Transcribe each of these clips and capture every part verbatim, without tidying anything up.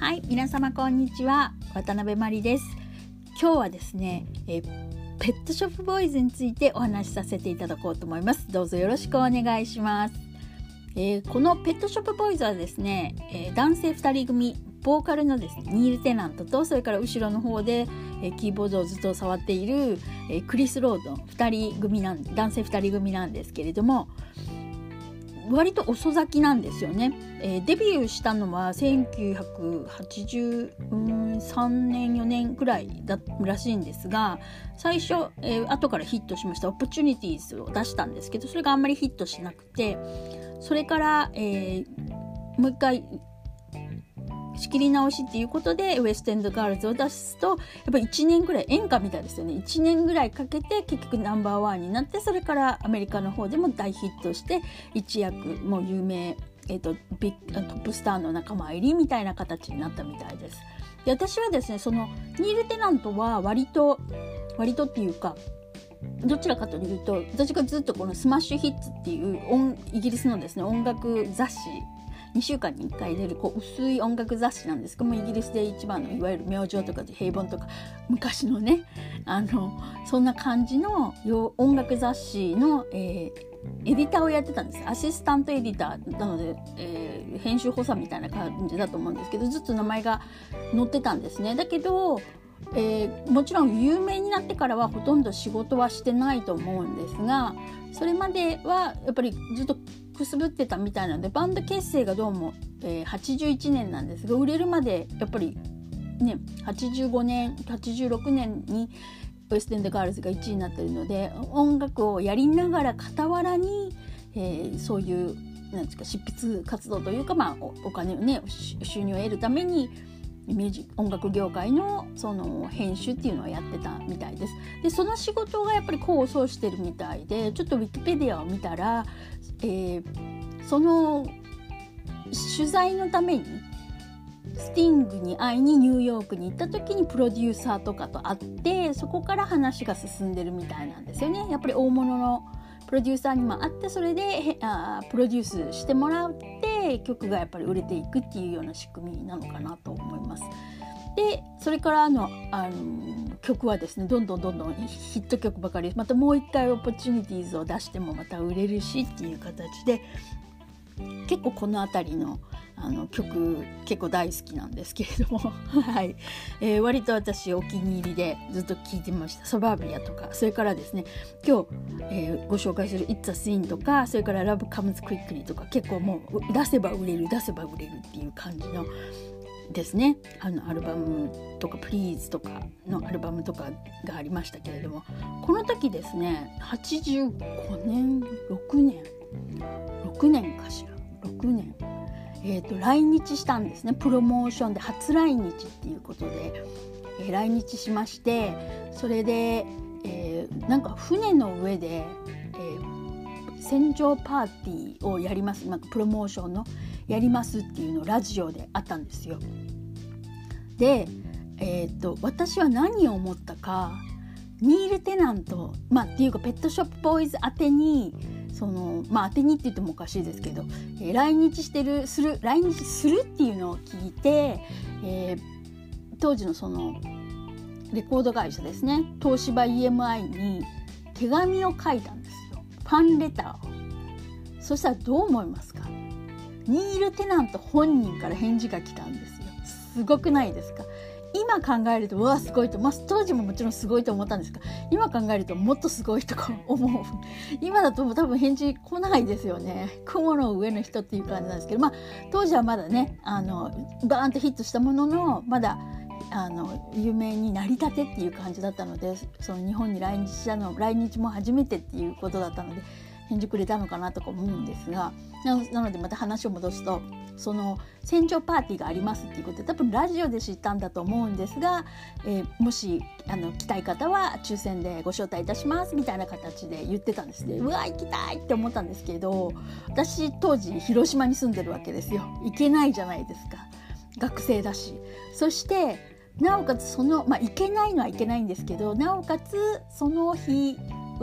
はい、皆様こんにちは。渡辺真理です。今日はですね、えペットショップボーイズについてお話しさせていただこうと思います。どうぞよろしくお願いします。えー、このペットショップボーイズはですね、えー、男性ふたり組、ボーカルのですねニール・テナントと、それから後ろの方で、えー、キーボードをずっと触っている、えー、クリス・ロードふたり組なん男性ふたり組なんですけれども、割と遅咲きなんですよね。えー、デビューしたのはせんきゅうひゃくはちじゅうさんねんよねんくらいだらしいんですが、最初、えー、後からヒットしましたオポチュニティーズを出したんですけど、それがあんまりヒットしなくて、それから、えー、もう一回仕切り直しっていうことでウエストエンドガールズを出すと、やっぱりいちねんぐらい、演歌みたいですよね、いちねんぐらいかけて結局ナンバーワンになって、それからアメリカの方でも大ヒットして、一躍もう有名、えーと、ビットップスターの仲間入りみたいな形になったみたいです。で、私はですね、そのニール・テナントは割と割とっていうか、どちらかというと、私がずっとこのスマッシュヒッツっていう音イギリスのですね音楽雑誌、にしゅうかんにいっかい出るこう薄い音楽雑誌なんですけども、イギリスで一番のいわゆる明星とか平凡とか昔のね、あのそんな感じの音楽雑誌の、えー、エディターをやってたんです。アシスタントエディターなので、えー、編集補佐みたいな感じだと思うんですけど、ずっと名前が載ってたんですね。だけど、えー、もちろん有名になってからはほとんど仕事はしてないと思うんですが、それまではやっぱりずっとくすぶってたみたいなので、バンド結成がどうも、えー、はちじゅういちねんなんですが、売れるまでやっぱりねはちじゅうごねんはちじゅうろくねんにウエストエンドガールズがいちいになっているので、音楽をやりながら傍らに、えー、そういうなんですか執筆活動というか、まあ、お, お金をね収入を得るためにミュージ音楽業界のその編集っていうのをやってたみたいです。で、その仕事がやっぱり功を奏してるみたいで、ちょっとウィキペディアを見たら、えー、その取材のためにスティングに会いにニューヨークに行った時にプロデューサーとかと会って、そこから話が進んでるみたいなんですよね。やっぱり大物のプロデューサーにも会って、それであプロデュースしてもらって曲がやっぱり売れていくっていうような仕組みなのかなと思います。で、それからの、あの曲はですね、どんどんどんどんヒット曲ばかり、またもう一回オポチュニティーズを出してもまた売れるしっていう形で、結構このあたりのあの曲結構大好きなんですけれどもはい、えー、割と私お気に入りでずっと聴いてました。サバービアとか、それからですね今日、えー、ご紹介する It's a Sin とか、それから Love Comes Quickly とか、結構もう出せば売れる出せば売れるっていう感じのですね、あのアルバムとか Please とかのアルバムとかがありましたけれども、この時ですねはちじゅうごねんろくねんろくねんかしらろくねん、えー、と来日したんですね。プロモーションで初来日っていうことで、えー、来日しまして、それで、えー、なんか船の上で、えー、船上パーティーをやります、なんかプロモーションのやりますっていうのをラジオであったんですよ。で、えー、と私は何を思ったか、ニール・テナント、まあっていうかペットショップボーイズ宛てに、そのまあ当てにって言ってもおかしいですけど、えー、来日してるする来日するっていうのを聞いて、えー、当時のそのレコード会社ですね、東芝 イーエムアイ に手紙を書いたんですよ、ファンレターを。そしたらどう思いますか？ニール・テナント本人から返事が来たんですよ。すごくないですか？今考えるとうわすごいと、まあ、当時ももちろんすごいと思ったんですが、今考えるともっとすごいとか思う。今だと多分返事来ないですよね。雲の上の人っていう感じなんですけど、まあ当時はまだね、あのバーンとヒットしたものの、まだあの有名になりたてっていう感じだったので、その日本に来日したの来日も初めてっていうことだったので返事くれたのかなとか思うんですが、な の, なのでまた話を戻すと、その船上パーティーがありますっていうことで、多分ラジオで知ったんだと思うんですが、えー、もしあの来たい方は抽選でご招待いたしますみたいな形で言ってたんですね。うわ行きたいって思ったんですけど、私当時広島に住んでるわけですよ。行けないじゃないですか、学生だし。そしてなおかつその、まあ、行けないのはいけないんですけど、なおかつその日は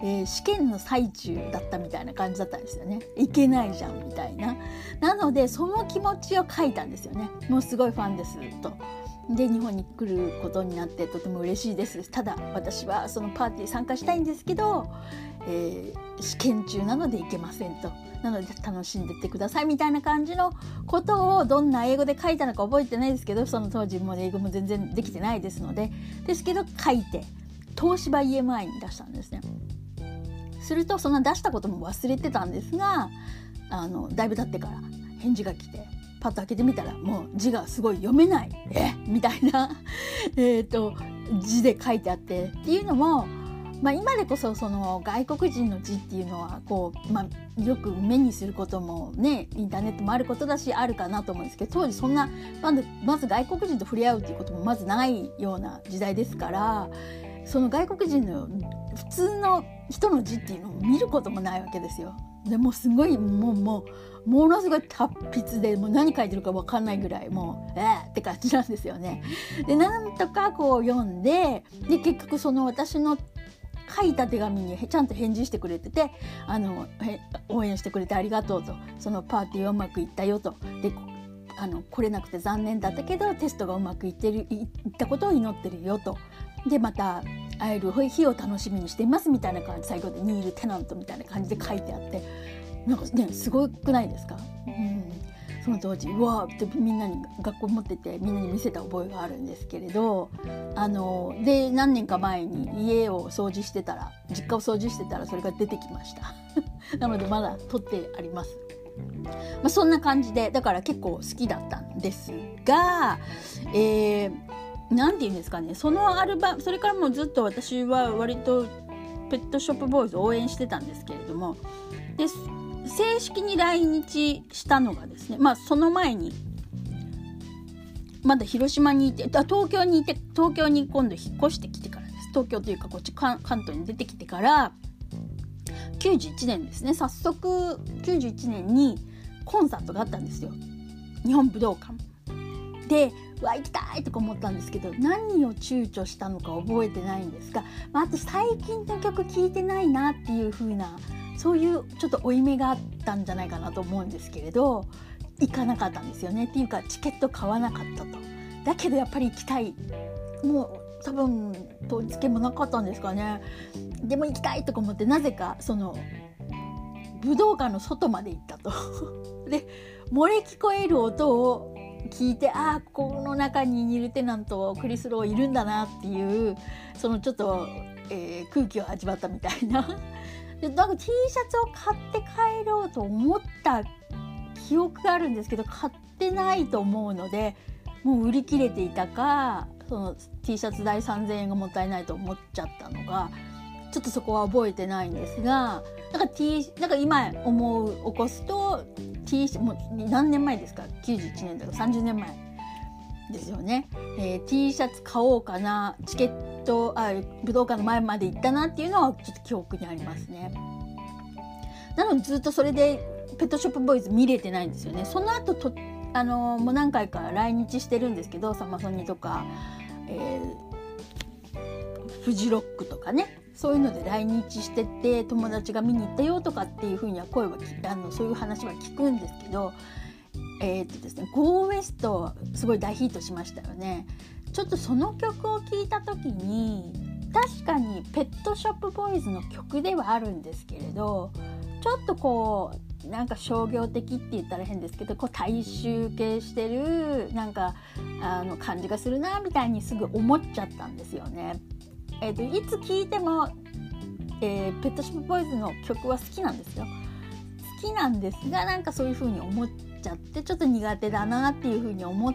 えー、試験の最中だったみたいな感じだったんですよね。いけないじゃんみたいな。なのでその気持ちを書いたんですよね。もうすごいファンですと。で日本に来ることになってとても嬉しいです。ただ私はそのパーティー参加したいんですけど、えー、試験中なので行けませんと。なので楽しんでってくださいみたいな感じのことをどんな英語で書いたのか覚えてないですけど、その当時も英語も全然できてないですのでですけど書いて東芝 イーエムアイ に出したんですね。するとその出したことも忘れてたんですが、あのだいぶ経ってから返事が来て、パッと開けてみたらもう字がすごい読めないえみたいなえーと字で書いてあって、っていうのも、まあ、今でこそその外国人の字っていうのはこう、まあ、よく目にすることもねインターネットもあることだしあるかなと思うんですけど、当時そんなまず、まず外国人と触れ合うっていうこともまずないような時代ですから、その外国人の普通の人の字っていうのを見ることもないわけですよ。でもうすごいもうもうものすごい達筆でもう何書いてるか分かんないぐらいもうえーって感じなんですよね。でなんとかこう読んで、で結局その私の書いた手紙にちゃんと返事してくれてて、あの応援してくれてありがとうと、そのパーティーはうまくいったよと、であの来れなくて残念だったけどテストがうまくいってるいったことを祈ってるよと、でまた会える日を楽しみにしていますみたいな感じ、最後でニール・テナントみたいな感じで書いてあって、なんかねすごくないですか、うん、その当時うわーってみんなに学校持っててみんなに見せた覚えがあるんですけれど、あので何年か前に家を掃除してたら実家を掃除してたらそれが出てきましたなのでまだ取ってあります。まあ、そんな感じでだから結構好きだったんですが、えーなんて言うんですかね、そのアルバム、それからもうずっと私は割とペットショップボーイズを応援してたんですけれども、で正式に来日したのがですね、まあその前にまだ広島にいて、東京にいて、東京に今度引っ越してきてからです。東京というかこっち関東に出てきてからきゅうじゅういちねんですね。早速きゅうじゅういちねんにコンサートがあったんですよ、日本武道館で。わ行きたいとか思ったんですけど、何を躊躇したのか覚えてないんですが、まあ、あと最近の曲聴いてないなっていう風な、そういうちょっと負い目があったんじゃないかなと思うんですけれど、行かなかったんですよね。っていうかチケット買わなかったと。だけどやっぱり行きたい、もう多分当日券もなかったんですかね。でも行きたいとか思って、なぜかその武道館の外まで行ったとで漏れ聞こえる音を聞いて、ああこの中にニル・テナントクリス・ローいるんだなっていう、そのちょっと、えー、空気を味わったみたいなでなんか T シャツを買って帰ろうと思った記憶があるんですけど、買ってないと思うので、もう売り切れていたか、その T シャツ代さんぜんえんがもったいないと思っちゃったのがちょっとそこは覚えてないんですが、なんか T なんか今思う起こすと T もう何年前ですか、きゅうじゅういちねんだからさんじゅうねんまえですよね、えー、T シャツ買おうかな、チケットあ武道館の前まで行ったなっていうのはちょっと記憶にありますね。なのでずっとそれでペットショップボーイズ見れてないんですよね。その後とあのー、もう何回か来日してるんですけど、サマソニとか、えー、フジロックとかね、そういうので来日してて友達が見に行ったよとかっていう風には声はあのそういう話は聞くんですけど、えーっとですね、Go West はすごい大ヒットしましたよね。ちょっとその曲を聴いた時に確かにペットショップボーイズの曲ではあるんですけれど、ちょっとこうなんか商業的って言ったら変ですけど、こう大衆系してるなんかあの感じがするなみたいにすぐ思っちゃったんですよね。えーと、いつ聴いても、えー、ペットショップボーイズの曲は好きなんですよ。好きなんですが、なんかそういう風に思っちゃってちょっと苦手だなっていう風に思って、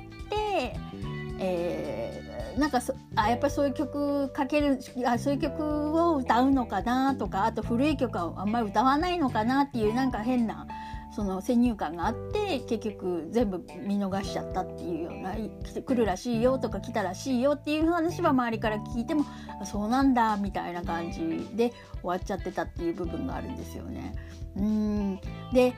えー、なんかそあやっぱりそういう曲かけるあそういう曲を歌うのかなとか、あと古い曲はあんまり歌わないのかなっていうなんか変なその先入観があって、結局全部見逃しちゃったっていうような、来るらしいよとか来たらしいよっていう話は周りから聞いてもそうなんだみたいな感じで終わっちゃってたっていう部分があるんですよね。うーんで、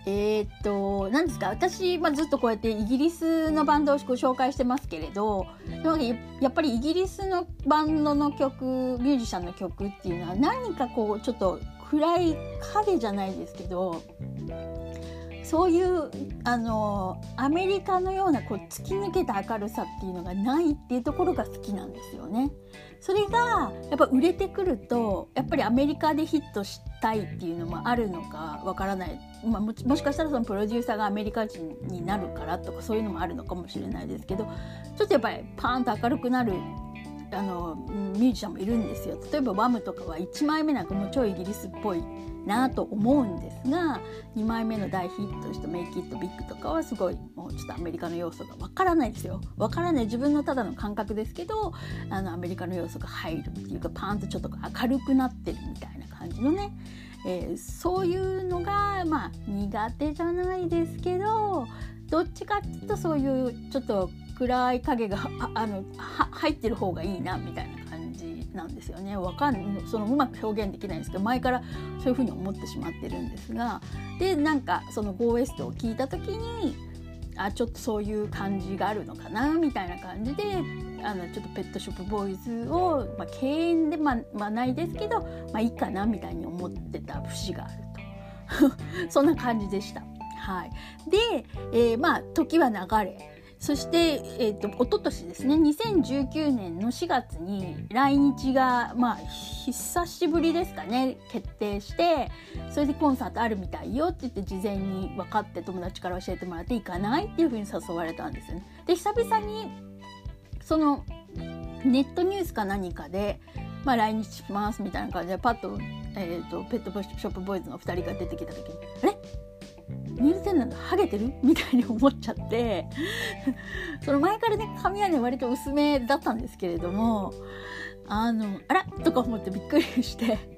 えー、っと何ですか、私、まあ、ずっとこうやってイギリスのバンドをご紹介してますけれど、やっぱりイギリスのバンドの曲、ミュージシャンの曲っていうのは何かこうちょっと暗い影じゃないですけど、そういうあのアメリカのようなこう突き抜けた明るさっていうのがないっていうところが好きなんですよね。それがやっぱ売れてくると、やっぱりアメリカでヒットしたいっていうのもあるのかわからない、まあ、も, もしかしたらそのプロデューサーがアメリカ人になるからとかそういうのもあるのかもしれないですけど、ちょっとやっぱりパーンと明るくなるあのミュージシャンもいるんですよ。例えばワムとかはいちまいめなんかもう超イギリスっぽいなと思うんですが、にまいめの大ヒットしたメイキットビッグとかはすごいもうちょっとアメリカの要素がわからないですよ。わからない、自分のただの感覚ですけど、あのアメリカの要素が入るっていうか、パーンとちょっと明るくなってるみたいな感じのね、えー、そういうのがまあ苦手じゃないですけど、どっちかっていうとそういうちょっと暗い影がああのは入ってる方がいいなみたいな感じなんですよね。わかんそのうまく表現できないんですけど、前からそういうふうに思ってしまってるんですが、でなんかその ゴーウェスト を聞いた時に、あちょっとそういう感じがあるのかなみたいな感じで、あのちょっとペットショップボーイズを、まあ、敬遠でまあ、まあ、ないですけど、まあいいかなみたいに思ってた節があるとそんな感じでした。はい、で、えー、まあ時は流れ、そして、えー、と一昨年ですね、にせんじゅうきゅうねんのしがつに来日が、まあ、久しぶりですかね、決定して、それでコンサートあるみたいよって言って事前に分かって、友達から教えてもらって行かないっていうふうに誘われたんですよね。で久々にそのネットニュースか何かで、まあ、来日しますみたいな感じでパッと、えー、とペットショップボーイズのふたりが出てきた時に、あれニール・テンナントハゲてるみたいに思っちゃってその前からね髪はね割と薄めだったんですけれども、あのあらとか思ってびっくりして、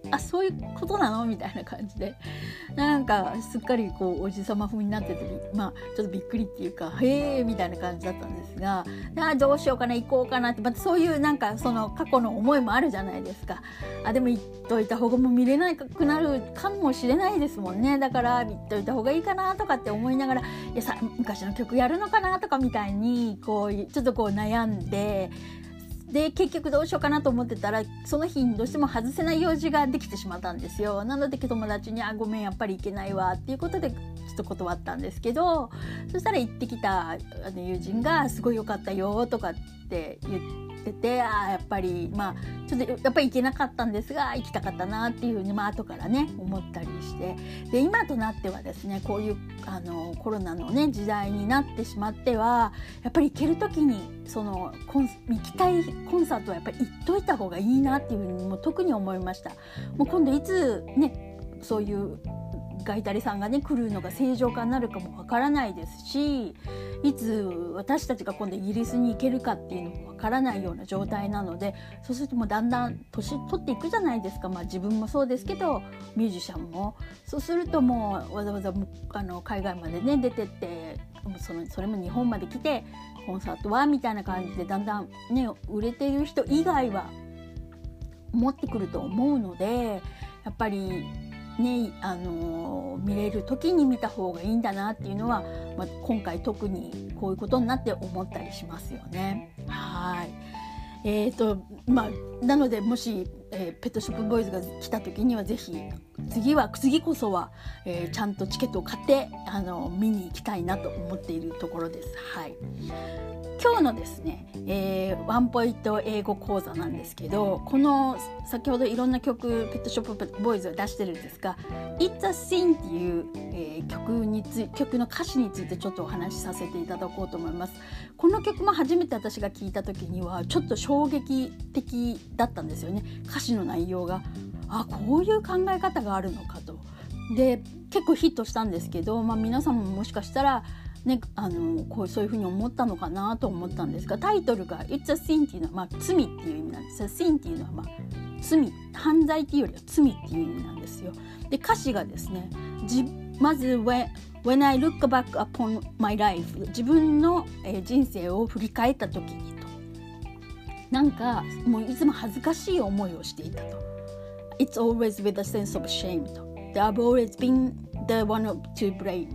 あそういうことなのみたいな感じで、なんかすっかりこうおじさま風になってて、まあちょっとびっくりっていうか、へえみたいな感じだったんですが、あどうしようかな行こうかなって、またそういうなんかその過去の思いもあるじゃないですか。あでも行っといた方がもう見れなくなるかもしれないですもんね。だから行っといた方がいいかなとかって思いながら、いやさ昔の曲やるのかなとかみたいにこうちょっとこう悩んで、で結局どうしようかなと思ってたら、その日にどうしても外せない用事ができてしまったんですよ。なので友達にあごめんやっぱり行けないわっていうことでちょっと断ったんですけど、そしたら行ってきたあの友人がすごい良かったよとかって言ってて、あやっぱりまあちょっとやっぱり行けなかったんですが行きたかったなっていうふうに、まあ後からね思ったりして、で今となってはですね、こういうあのコロナのね時代になってしまっては、やっぱり行ける時にそのコン行きたいコンサートはやっぱり行っといた方がいいなっていうふうにもう特に思いました。もう今度いつねそういうガイタレさんがね来るのが正常化になるかもわからないですし、いつ私たちが今度イギリスに行けるかっていうのもわからないような状態なので、そうするともうだんだん年取っていくじゃないですか。まあ自分もそうですけどミュージシャンもそうするともうわざわざあの海外までね出てってそのそれも日本まで来てコンサートはみたいな感じでだんだんね売れている人以外は持ってくると思うので、やっぱりね、あのー、見れる時に見た方がいいんだなっていうのは、まあ、今回特にこういうことになって思ったりしますよね。はい、えーとまあ、なのでもし、えー、ペットショップボーイズが来た時にはぜひ次は次こそは、えー、ちゃんとチケットを買ってあの見に行きたいなと思っているところです。はい、今日のですね、えー、ワンポイント英語講座なんですけど、この先ほどいろんな曲ペットショップボーイズが出してるんですが It's a Sin っていう、えー、曲につ曲の歌詞についてちょっとお話しさせていただこうと思います。この曲も初めて私が聞いた時にはちょっと衝撃的だったんですよね。歌詞の内容があこういう考え方があるのかと。で結構ヒットしたんですけど、まあ、皆さんももしかしたらね、あのこうそういうふうに思ったのかなと思ったんですが、タイトルが It's a Sin っていうのは、まあ、罪っていう意味なんです。Sin っていうのは、まあ、罪、犯罪っていうよりは罪っていう意味なんですよ。で歌詞がですね、じまず when, when I look back upon my life 自分の、えー、人生を振り返った時にと、なんかもういつも恥ずかしい思いをしていたと。 It's always with a sense of shame と。I've always been the one to blame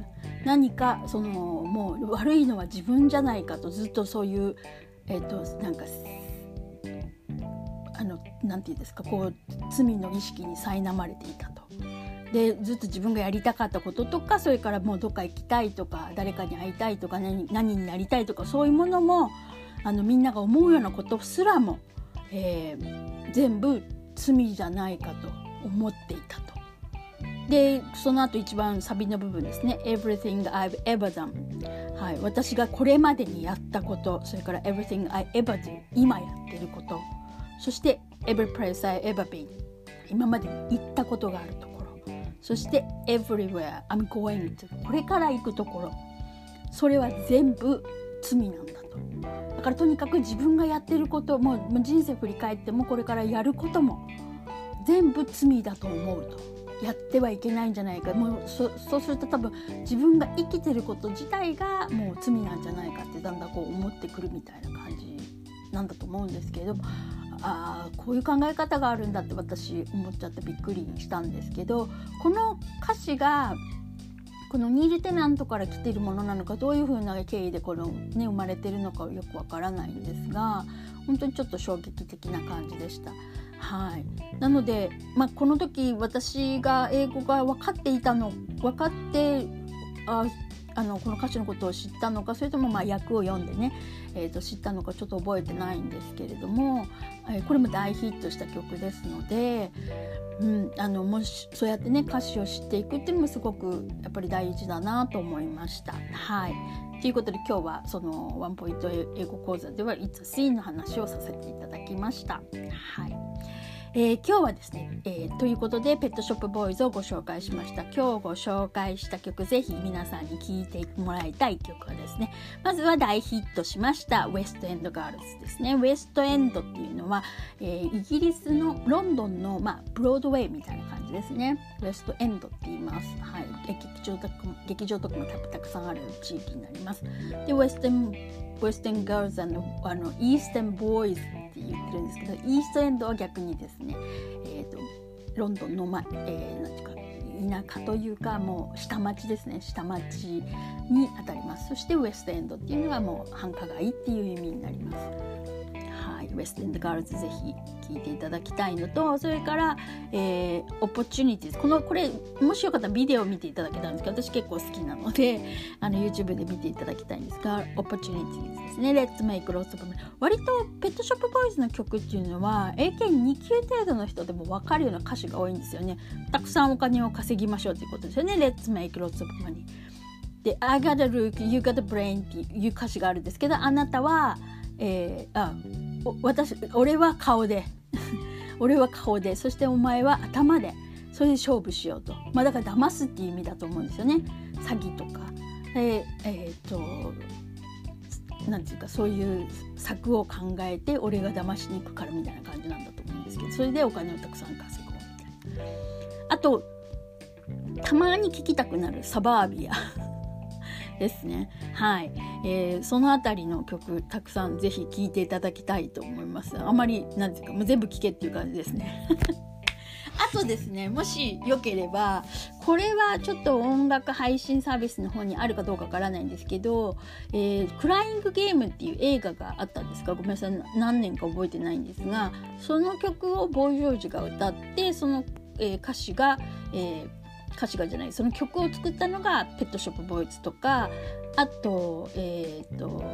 何かそのもう悪いのは自分じゃないかとずっとそういうえっとなんかあのなんていうんですかこう罪の意識に苛まれていたと。でずっと自分がやりたかったこととかそれからもうどっか行きたいとか誰かに会いたいとか 何, 何になりたいとかそういうものもあのみんなが思うようなことすらも、えー、全部罪じゃないかと思っていたと。でその後一番サビの部分ですね Everything I've ever done、はい、私がこれまでにやったことそれから Everything I ever do 今やってることそして Every place I ever been 今までに行ったことがあるところそして Everywhere I'm going to これから行くところそれは全部罪なんだと。だからとにかく自分がやってることももう人生振り返ってもこれからやることも全部罪だと思うと。やってはいけないんじゃないかもう そ, そうすると多分自分が生きてること自体がもう罪なんじゃないかってだんだんこう思ってくるみたいな感じなんだと思うんですけれどもあこういう考え方があるんだって私思っちゃってびっくりしたんですけどこの歌詞がこのニール・テナントから来ているものなのかどういうふうな経緯でこの、ね、生まれているのかよくわからないんですが本当にちょっと衝撃的な感じでした。はい、なので、まあ、この時私が英語が分かっていたの分かってああのこの歌詞のことを知ったのかそれともまあ訳を読んでね、えー、と知ったのかちょっと覚えてないんですけれども、えー、これも大ヒットした曲ですので、うん、あのもしそうやってね歌詞を知っていくっていうのもすごくやっぱり大事だなと思いました。はいということで今日はそのワンポイント英語講座では It's a Scene の話をさせていただきました。はいえー、今日はですね、えー、ということでペットショップボーイズをご紹介しました。今日ご紹介した曲ぜひ皆さんに聴いてもらいたい曲はですねまずは大ヒットしましたウエストエンドガールズですね。ウエストエンドっていうのは、えー、イギリスのロンドンの、まあ、ブロードウェイみたいな感じですね。ウエストエンドって言います。はい、劇場とかも劇場とかもたくさんある地域になります。でウエストエンウエスタンガールズのあのイースタンボーイズって言ってるんですけどイーストエンドは逆にですね、えー、とロンドンの、まえー、なんていうか田舎というかもう下町ですね下町にあたります。そしてウエストエンドっていうのはもう繁華街っていう意味になります。はい、ウエストエンドガールズぜひ聴いていただきたいのとそれから、えー、オポチュニティーこのこれもしよかったらビデオを見ていただけたんですけど私結構好きなのであの YouTube で見ていただきたいんですがオポチュニティーですね Let's make lots of money 割とペットショップボーイズの曲っていうのは英検に級程度の人でも分かるような歌詞が多いんですよね。たくさんお金を稼ぎましょうということですよね Let's make lots of money で I got a look, you got a brain っていう歌詞があるんですけどあなたは、えー、あ私俺は顔で俺は顔でそしてお前は頭でそれで勝負しようと、まあ、だから騙すっていう意味だと思うんですよね。詐欺とかええー、っとなんていうかそういう策を考えて俺が騙しに行くからみたいな感じなんだと思うんですけどそれでお金をたくさん稼ごうみたいな。あとたまに聴きたくなるサバービアですね。はい、えー、そのあたりの曲たくさんぜひ聴いていただきたいと思います。あまりなんていうかもう全部聴けっていう感じですねあとですねもしよければこれはちょっと音楽配信サービスの方にあるかどうかわからないんですけど、えー、クライングゲームっていう映画があったんですがごめんなさい何年か覚えてないんですがその曲をボーイ・ジョージが歌ってその、えー、歌詞が、えー歌詞がじゃないその曲を作ったのがペットショップボーイズとかあとえっ、ー、と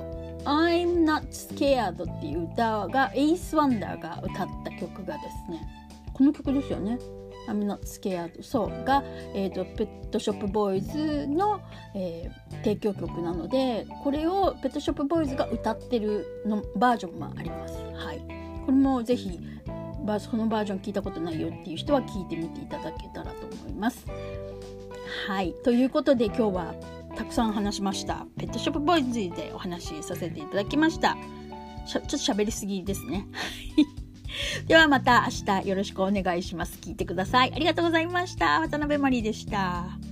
I'm Not Scared っていう歌がエイス・ワンダーが歌った曲がですねこの曲ですよね I'm Not Scared そうが、えー、とペットショップボーイズの、えー、提供曲なのでこれをペットショップボーイズが歌ってるのバージョンもあります。はい、これもぜひそのバージョン聞いたことないよっていう人は聞いてみていただけたらと思います。はい、ということで今日はたくさん話しました。ペットショップボーイズでお話しさせていただきました。ちょっと喋りすぎですねではまた明日よろしくお願いします。聞いてください。ありがとうございました。渡辺マリーでした。